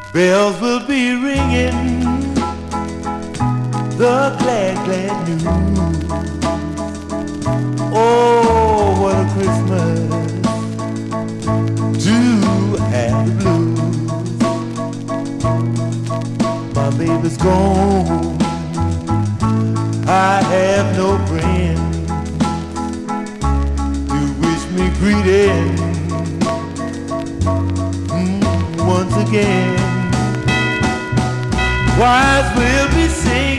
Bells will be ringing, the glad, glad news. Oh, what a Christmas to have the blues. My baby's gone, I have no friend to wish me greeting once again. Choirs will be singing